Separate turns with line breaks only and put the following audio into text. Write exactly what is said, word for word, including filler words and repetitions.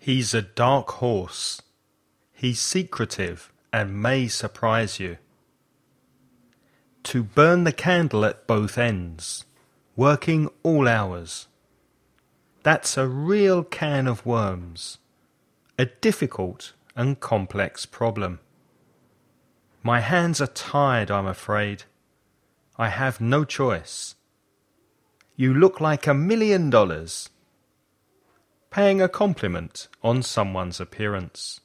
He's a dark horse. He's secretive and may surprise you. To burn the candle at both ends, working all hours. That's a real can of worms, a difficult and complex problem. My hands are tied, I'm afraid. I have no choice. You look like a million dollars. Paying a compliment on someone's appearance.